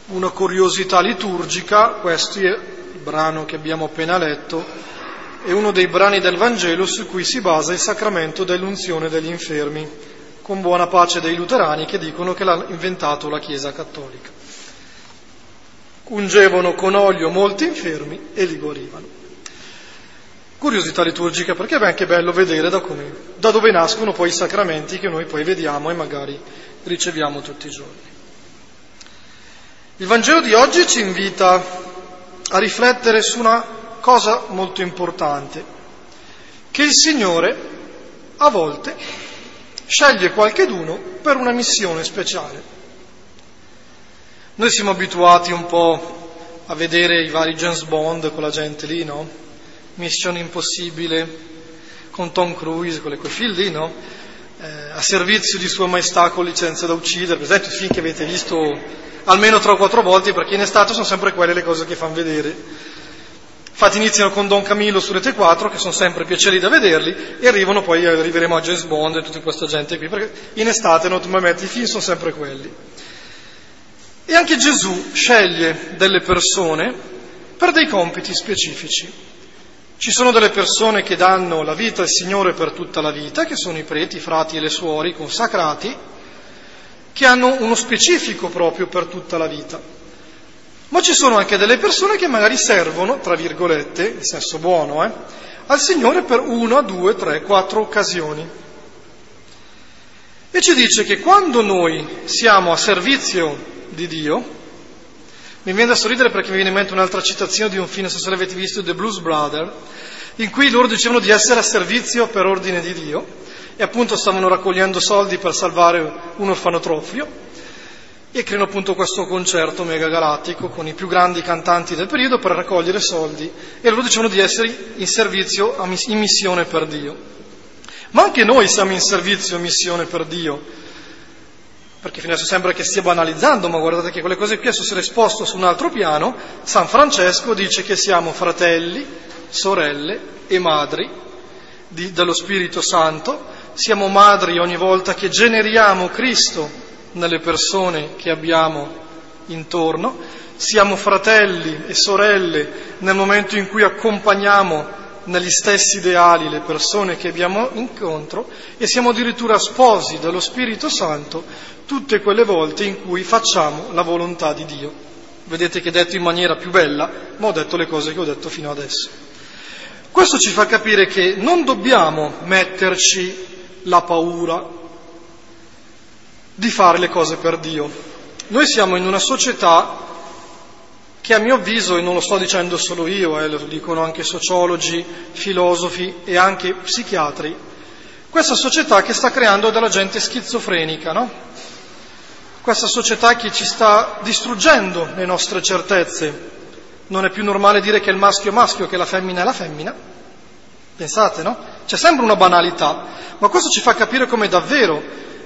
una curiosità liturgica, questo è il brano che abbiamo appena letto, è uno dei brani del Vangelo su cui si basa il sacramento dell'unzione degli infermi, con buona pace dei luterani che dicono che l'ha inventato la Chiesa Cattolica. Ungevano con olio molti infermi e li guarivano. Curiosità liturgica, perché è anche bello vedere da dove nascono poi i sacramenti che noi poi vediamo e magari riceviamo tutti i giorni. Il Vangelo di oggi ci invita a riflettere su una cosa molto importante, che il Signore a volte sceglie qualcheduno per una missione speciale. Noi siamo abituati un po' a vedere i vari James Bond con la gente lì, no? Mission Impossibile con Tom Cruise, quei film lì, no? A servizio di Sua Maestà con licenza da uccidere, per esempio, film che avete visto almeno 3 o 4 volte, perché in estate sono sempre quelle le cose che fanno vedere. Infatti iniziano con Don Camillo su Rete 4, che sono sempre piaceri da vederli, e arriveremo a James Bond e tutta questa gente qui, perché in estate normalmente i film sono sempre quelli. E anche Gesù sceglie delle persone per dei compiti specifici. Ci sono delle persone che danno la vita al Signore per tutta la vita, che sono i preti, i frati e le suori consacrati, che hanno uno specifico proprio per tutta la vita. Ma ci sono anche delle persone che magari servono, tra virgolette, in senso buono, al Signore per 1, 2, 3, 4 occasioni. E ci dice che quando noi siamo a servizio di Dio, mi viene da sorridere perché mi viene in mente un'altra citazione di un film, non so se l'avete visto, The Blues Brothers, in cui loro dicevano di essere a servizio per ordine di Dio, e appunto stavano raccogliendo soldi per salvare un orfanotrofio, e creano appunto questo concerto mega galattico con i più grandi cantanti del periodo per raccogliere soldi, e loro dicevano di essere in servizio, in missione per Dio. Ma anche noi siamo in servizio, in missione per Dio, perché adesso sembra che stia banalizzando, ma guardate che quelle cose qui adesso se le sposto su un altro piano. San Francesco dice che siamo fratelli, sorelle e madri dello Spirito Santo, siamo madri ogni volta che generiamo Cristo nelle persone che abbiamo intorno, siamo fratelli e sorelle nel momento in cui accompagniamo negli stessi ideali le persone che abbiamo incontro, e siamo addirittura sposi dello Spirito Santo tutte quelle volte in cui facciamo la volontà di Dio. Vedete che detto in maniera più bella, ma ho detto le cose che ho detto fino adesso. Questo ci fa capire che non dobbiamo metterci la paura di fare le cose per Dio. Noi siamo in una società che, a mio avviso, e non lo sto dicendo solo io, lo dicono anche sociologi, filosofi e anche psichiatri, questa società che sta creando della gente schizofrenica, no? Questa società che ci sta distruggendo le nostre certezze. Non è più normale dire che il maschio è maschio, che la femmina è la femmina. Pensate, no? Cioè sembra una banalità, ma questo ci fa capire come davvero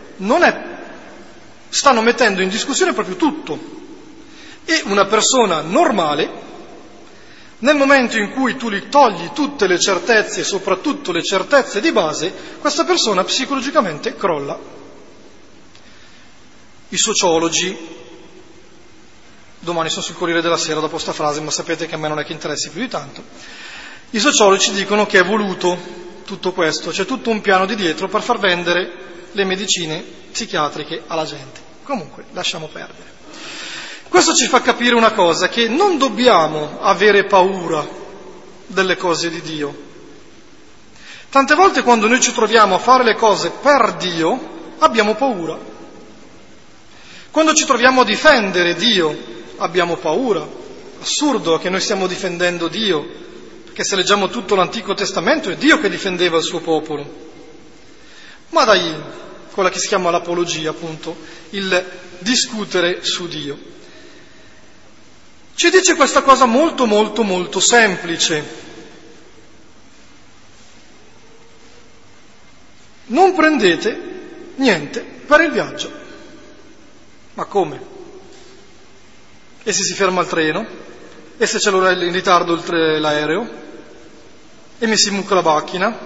stanno mettendo in discussione proprio tutto. E una persona normale, nel momento in cui tu gli togli tutte le certezze, soprattutto le certezze di base, questa persona psicologicamente crolla. I sociologi, domani sono sul Corriere della Sera dopo sta frase, ma sapete che a me non è che interessi più di tanto, i sociologi dicono che è voluto tutto questo, c'è tutto un piano di dietro per far vendere le medicine psichiatriche alla gente. Comunque, lasciamo perdere. Questo ci fa capire una cosa, che non dobbiamo avere paura delle cose di Dio. Tante volte quando noi ci troviamo a fare le cose per Dio, abbiamo paura. Quando ci troviamo a difendere Dio, abbiamo paura. Assurdo che noi stiamo difendendo Dio, perché se leggiamo tutto l'Antico Testamento è Dio che difendeva il suo popolo. Ma dai, quella che si chiama l'apologia, appunto, il discutere su Dio. Ci dice questa cosa molto molto molto semplice. Non prendete niente per il viaggio. Ma come? E se si ferma il treno? E se c'è in ritardo l'aereo? E mi si mucca la macchina?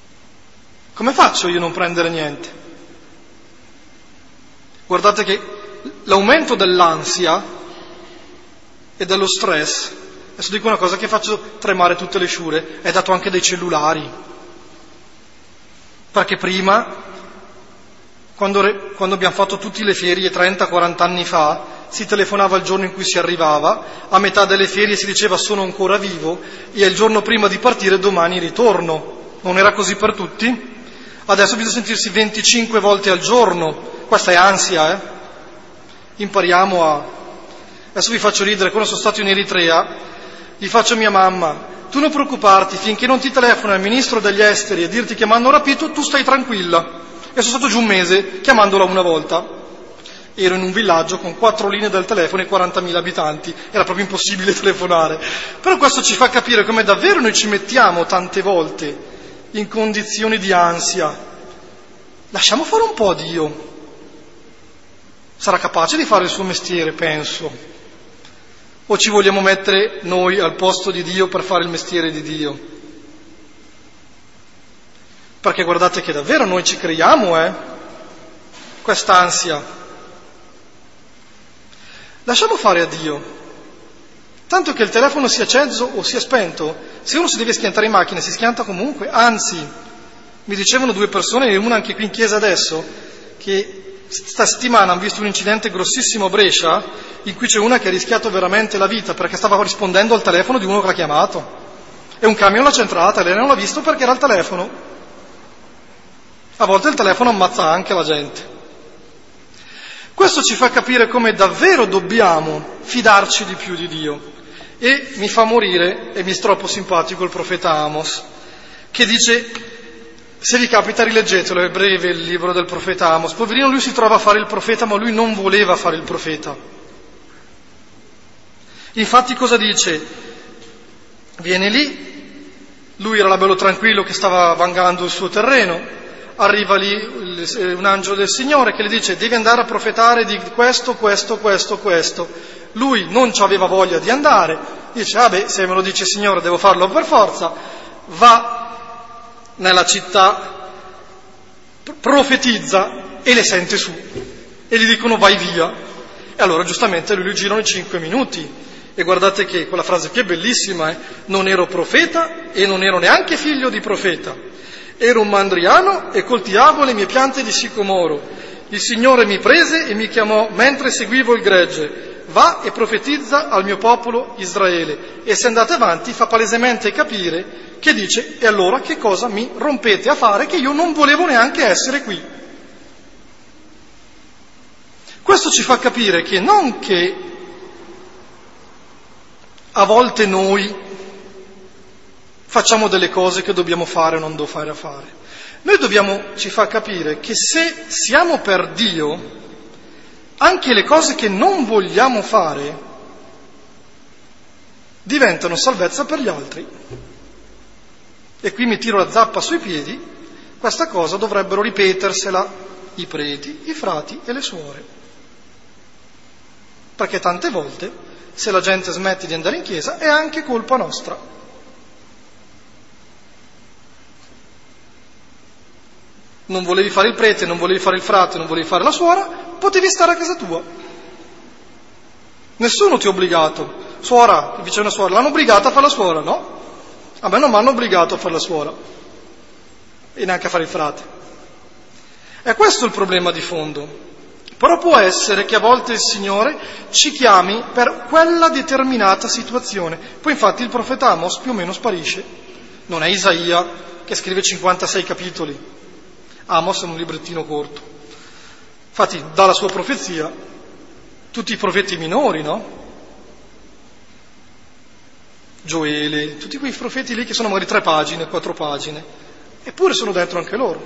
Come faccio io a non prendere niente? Guardate che l'aumento dell'ansia e dello stress, adesso dico una cosa che faccio tremare tutte le sciure, è dato anche dai cellulari. Perché prima, quando abbiamo fatto tutte le ferie 30-40 anni fa, si telefonava il giorno in cui si arrivava, a metà delle ferie si diceva sono ancora vivo e il giorno prima di partire domani ritorno. Non era così per tutti? Adesso bisogna sentirsi 25 volte al giorno. Questa è ansia, Impariamo a... Adesso vi faccio ridere, quando sono stato in Eritrea, gli faccio a mia mamma: tu non preoccuparti, finché non ti telefona il ministro degli esteri e dirti che mi hanno rapito, tu stai tranquilla. E sono stato giù un mese chiamandola una volta. Ero in un villaggio con 4 linee del telefono e 40.000 abitanti, era proprio impossibile telefonare. Però questo ci fa capire come davvero noi ci mettiamo tante volte in condizioni di ansia. Lasciamo fare un po' a Dio. Sarà capace di fare il suo mestiere, penso. O ci vogliamo mettere noi al posto di Dio per fare il mestiere di Dio? Perché guardate che davvero noi ci creiamo, quest'ansia. Lasciamo fare a Dio. Tanto che il telefono sia acceso o sia spento, se uno si deve schiantare in macchina si schianta comunque. Anzi, mi dicevano 2 persone, e una anche qui in chiesa adesso, che sta settimana hanno visto un incidente grossissimo a Brescia in cui c'è una che ha rischiato veramente la vita perché stava rispondendo al telefono di uno che l'ha chiamato e un camion l'ha centrata e lei non l'ha visto perché era il telefono. A volte il telefono ammazza anche la gente. Questo ci fa capire come davvero dobbiamo fidarci di più di Dio. E mi fa morire, e mi è troppo simpatico il profeta Amos, che dice, se vi capita rileggetelo, è breve il libro del profeta Amos. Poverino, lui si trova a fare il profeta, ma lui non voleva fare il profeta. Infatti cosa dice? Viene lì, lui era bello tranquillo che stava vangando il suo terreno, arriva lì un angelo del Signore che gli dice devi andare a profetare di questo. Lui non ci aveva voglia di andare, dice se me lo dice il Signore devo farlo per forza, va nella città, profetizza e le sente su e gli dicono vai via. E allora giustamente lui girano i 5 minuti e guardate che quella frase qui è bellissima, non ero profeta e non ero neanche figlio di profeta. Ero un mandriano e coltivavo le mie piante di sicomoro. Il Signore mi prese e mi chiamò mentre seguivo il gregge. Va e profetizza al mio popolo Israele. E se andate avanti fa palesemente capire che dice, e allora che cosa mi rompete a fare che io non volevo neanche essere qui? Questo ci fa capire che non che a volte noi facciamo delle cose che dobbiamo fare o non dobbiamo fare. Ci fa capire che se siamo per Dio, anche le cose che non vogliamo fare diventano salvezza per gli altri. E qui mi tiro la zappa sui piedi, questa cosa dovrebbero ripetersela i preti, i frati e le suore. Perché tante volte, se la gente smette di andare in chiesa, è anche colpa nostra. Non volevi fare il prete, non volevi fare il frate, non volevi fare la suora, potevi stare a casa tua. Nessuno ti ha obbligato. Suora, che dice una suora, l'hanno obbligata a fare la suora, no? A me non mi hanno obbligato a fare la suora e neanche a fare il frate. E questo è il problema di fondo. Però può essere che a volte il Signore ci chiami per quella determinata situazione. Poi infatti il profeta Amos più o meno sparisce. Non è Isaia che scrive 56 capitoli. Amos è un librettino corto. Infatti dà la sua profezia, tutti i profeti minori, no? Gioele, tutti quei profeti lì che sono magari 3 pagine, 4 pagine, eppure sono dentro anche loro.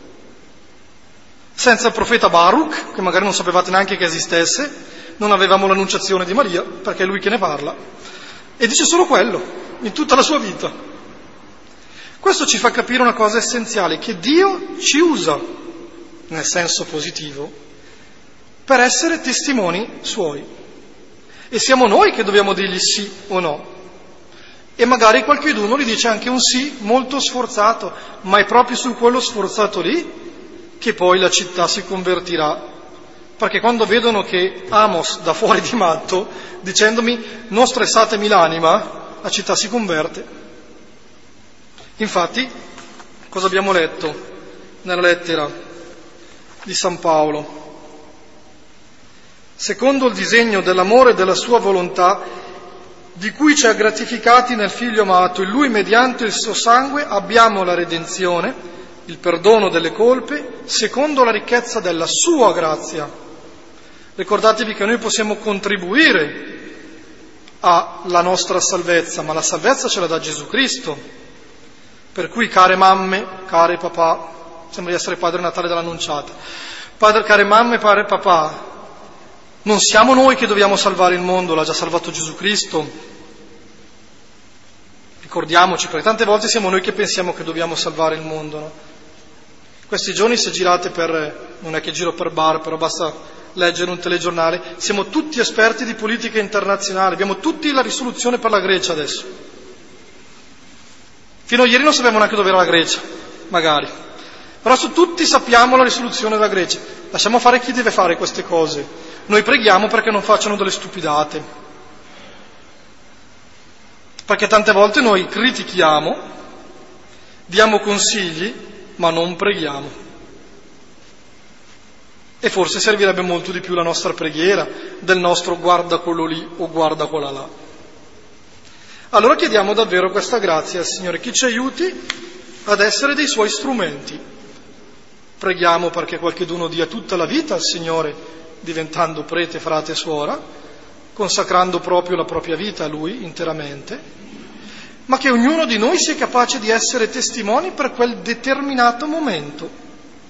Senza il profeta Baruch, che magari non sapevate neanche che esistesse, non avevamo l'annunciazione di Maria, perché è lui che ne parla, e dice solo quello, in tutta la sua vita. Questo ci fa capire una cosa essenziale, che Dio ci usa, nel senso positivo, per essere testimoni suoi. E siamo noi che dobbiamo dirgli sì o no. E magari qualcuno gli dice anche un sì molto sforzato, ma è proprio su quello sforzato lì che poi la città si convertirà perché quando vedono che Amos dà fuori di matto, dicendomi non stressatemi l'anima, la città si converte. Infatti, cosa abbiamo letto nella lettera di San Paolo? Secondo il disegno dell'amore e della sua volontà, di cui ci ha gratificati nel Figlio amato, in Lui mediante il suo sangue abbiamo la redenzione, il perdono delle colpe, secondo la ricchezza della sua grazia. Ricordatevi che noi possiamo contribuire alla nostra salvezza, ma la salvezza ce la dà Gesù Cristo. Per cui, care mamme, care papà, sembra di essere Padre Natale dell'Annunciata, care mamme, care papà, non siamo noi che dobbiamo salvare il mondo, l'ha già salvato Gesù Cristo. Ricordiamoci, perché tante volte siamo noi che pensiamo che dobbiamo salvare il mondo, no? Questi giorni, se girate non è che giro per bar, però basta leggere un telegiornale, siamo tutti esperti di politica internazionale, abbiamo tutti la risoluzione per la Grecia adesso. Fino a ieri non sapevamo neanche dove era la Grecia, magari. Però tutti sappiamo la risoluzione della Grecia. Lasciamo fare chi deve fare queste cose. Noi preghiamo perché non facciano delle stupidate. Perché tante volte noi critichiamo, diamo consigli, ma non preghiamo. E forse servirebbe molto di più la nostra preghiera del nostro guarda quello lì o guarda quella là. Allora chiediamo davvero questa grazia al Signore, che ci aiuti ad essere dei Suoi strumenti. Preghiamo perché qualcheduno dia tutta la vita al Signore, diventando prete, frate e suora, consacrando proprio la propria vita a Lui interamente, ma che ognuno di noi sia capace di essere testimoni per quel determinato momento.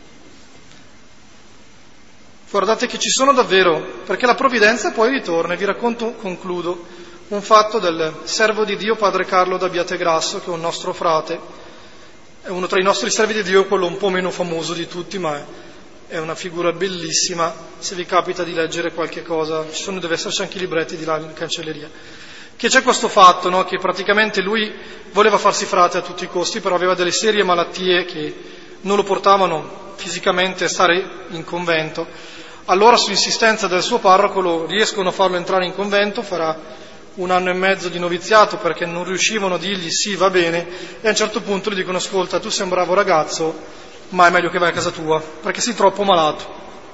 Guardate che ci sono davvero, perché la provvidenza poi ritorna. Vi racconto, concludo, un fatto del servo di Dio, padre Carlo d'Abbiategrasso, che è un nostro frate, è uno tra i nostri servi di Dio, quello un po' meno famoso di tutti, ma è una figura bellissima. Se vi capita di leggere qualche cosa, deve esserci anche i libretti di là in cancelleria, che c'è questo fatto, no? Che praticamente lui voleva farsi frate a tutti i costi, però aveva delle serie malattie che non lo portavano fisicamente a stare in convento. Allora, su insistenza del suo parroco, riescono a farlo entrare in convento, farà 1 anno e mezzo di noviziato perché non riuscivano a dirgli sì, va bene, e a un certo punto gli dicono: ascolta, tu sei un bravo ragazzo, ma è meglio che vai a casa tua, perché sei troppo malato.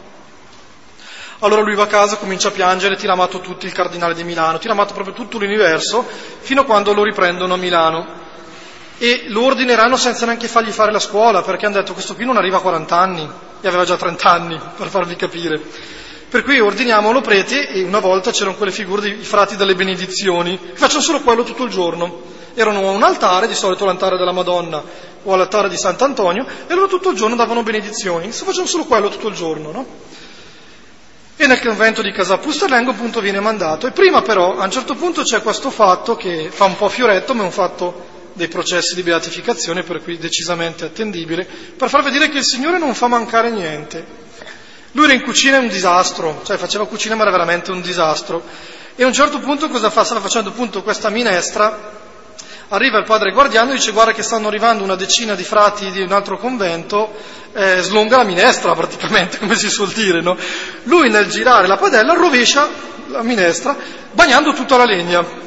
Allora lui va a casa, comincia a piangere, tira a matto tutti, il cardinale di Milano, tira a matto proprio tutto l'universo, fino a quando lo riprendono a Milano. E lo ordineranno senza neanche fargli fare la scuola, perché hanno detto: questo qui non arriva a 40 anni, e aveva già 30 anni, per farvi capire. Per cui ordiniamolo prete, e una volta c'erano quelle figure dei frati delle benedizioni, che facevano solo quello tutto il giorno. Erano a un altare, di solito l'altare della Madonna o all'altare di Sant'Antonio, e loro tutto il giorno davano benedizioni, facevano solo quello tutto il giorno, no? E nel convento di Casal Pusterlengo appunto viene mandato. E prima però, a un certo punto, c'è questo fatto che fa un po' fioretto, ma è un fatto dei processi di beatificazione, per cui decisamente attendibile, per far vedere che il Signore non fa mancare niente. Lui era in cucina, è un disastro, cioè faceva cucina ma era veramente un disastro. E a un certo punto cosa fa? Stava facendo appunto questa minestra, arriva il padre guardiano e dice: guarda che stanno arrivando una decina di frati di un altro convento, slonga la minestra praticamente, come si suol dire, no? Lui nel girare la padella rovescia la minestra, bagnando tutta la legna.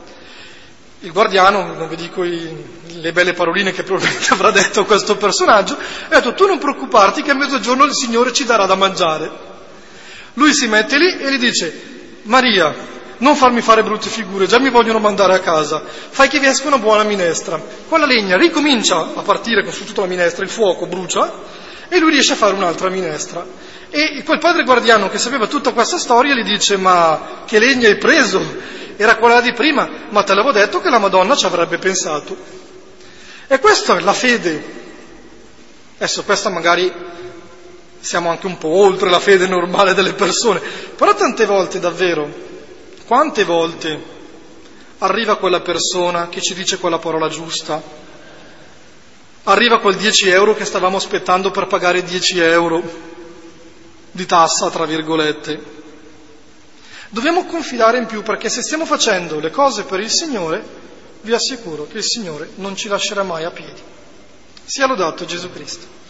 Il guardiano, non vi dico le belle paroline che probabilmente avrà detto questo personaggio, ha detto: tu non preoccuparti che a mezzogiorno il Signore ci darà da mangiare. Lui si mette lì e gli dice: Maria, non farmi fare brutte figure, già mi vogliono mandare a casa, fai che vi esca una buona minestra. Quella legna ricomincia a partire su tutta la minestra, il fuoco brucia e lui riesce a fare un'altra minestra. E quel padre guardiano che sapeva tutta questa storia gli dice: ma che legna hai preso? Era quella di prima, ma te l'avevo detto che la Madonna ci avrebbe pensato. E questa è la fede. Adesso questa magari siamo anche un po' oltre la fede normale delle persone, però tante volte davvero, quante volte arriva quella persona che ci dice quella parola giusta, arriva quel 10 euro che stavamo aspettando per pagare 10 euro di tassa, tra virgolette. Dobbiamo confidare in più, perché se stiamo facendo le cose per il Signore, vi assicuro che il Signore non ci lascerà mai a piedi. Sia lodato Gesù Cristo.